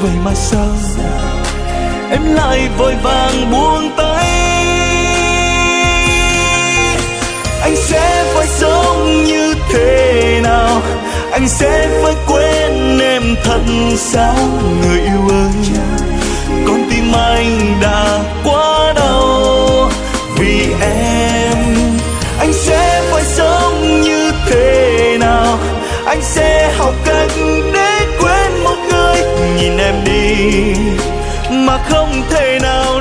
vậy mà sao em lại vội vàng buông tay. Anh sẽ phải sống như thế nào, anh sẽ phải quên em thật sao người yêu ơi. Con tim anh đã quá đau vì em. Anh sẽ phải sống như thế nào, anh sẽ học cách để quên một người. Nhìn em đi mà không thể nào